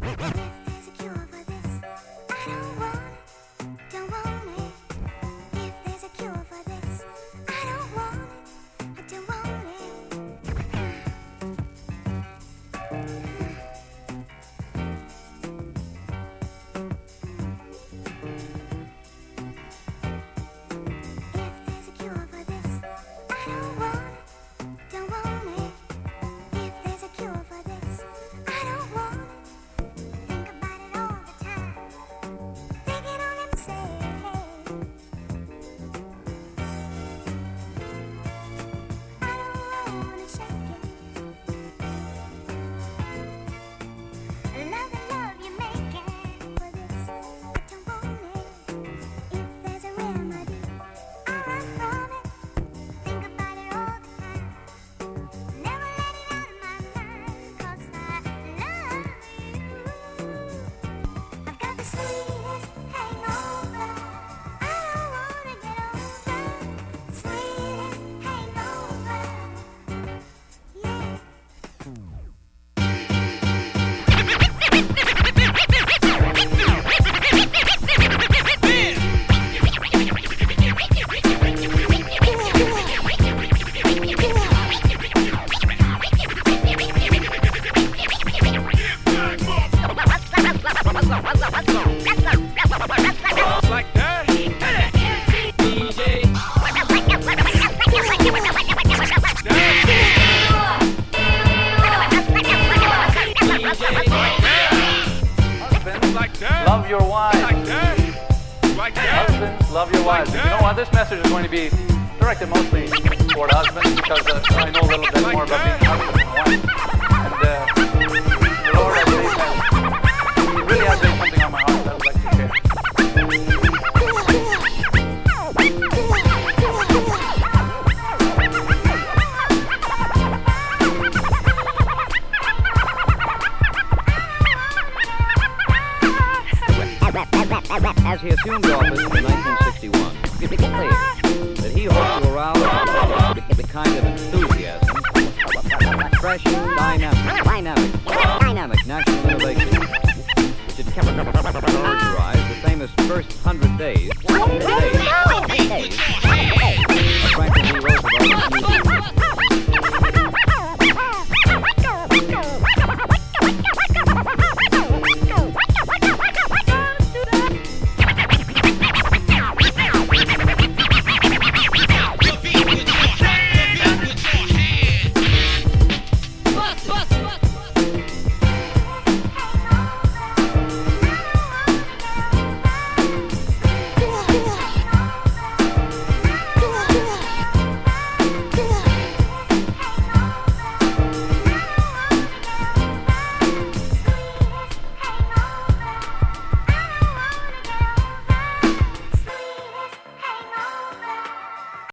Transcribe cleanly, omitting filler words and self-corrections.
Love your wives. Husbands, love your wives. You know what? This message is going to be directed mostly toward husbands because I know a little bit more about being a husband and wife. And the Lord, I believe, He really has laid something on my heart that I would like to share. As he assumed office in 1961, it became clear that he hoped to arouse the kind of enthusiasm, fresh, dynamic national innovation which had characterized the famous first 100 days